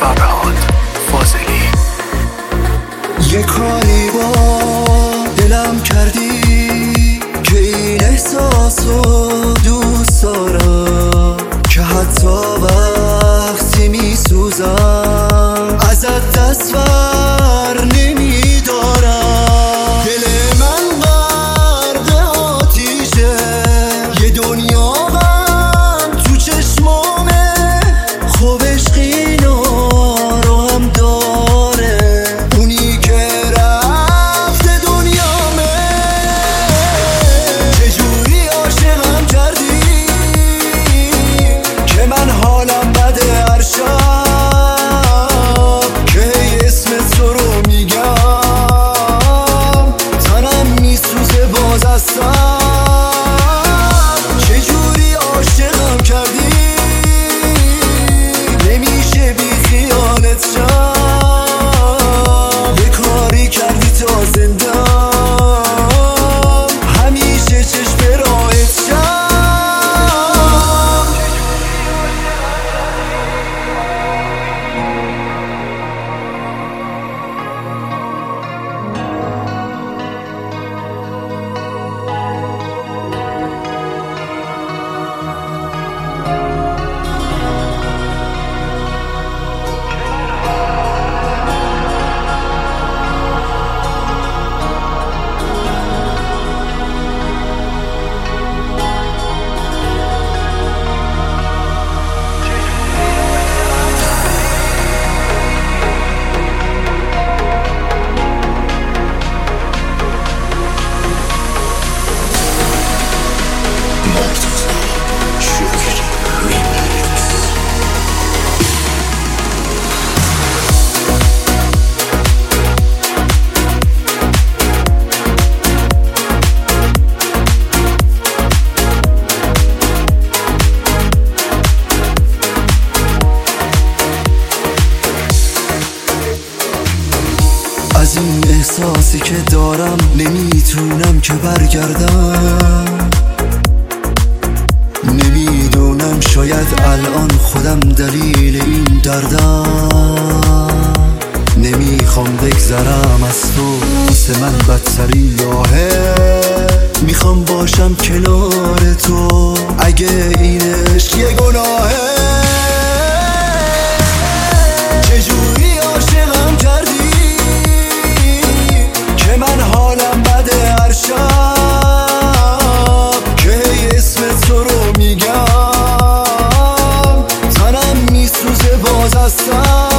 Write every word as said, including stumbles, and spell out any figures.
فرهاد فاضلی. یه کاری با دلم کردی که این احساسو دوست دارم، که حتی وقتی میسوزم ازت دست بر نمیدارم. دل من غرق آتیشه، یه دنیا غم تو چشمامه، خوب عشقی رو هم داره، اونی که رفته دنیامه. چجوری عاشقم کردی که من حالم بده هر شب، که اسم تو رو میگم تنم میسوزه باز هستم. چجوری عاشقم کردی نمیشه بی خیالت شم، یه کاری کردی تا زندم همیشه چشم راهت شم. از این احساسی که دارم نمیتونم که برگردم، نمیدونم شاید الان خودم دلیل این دردم. نمیخوام بگذرم از تو، واسه من بدترین راهه، میخوام باشم کنار تو اگه این عشق یه گناهه. چجوری عاشقم کردی که من حالم بده هر شب، که اسم تو رو میگم تنم میسوزه باز هستم.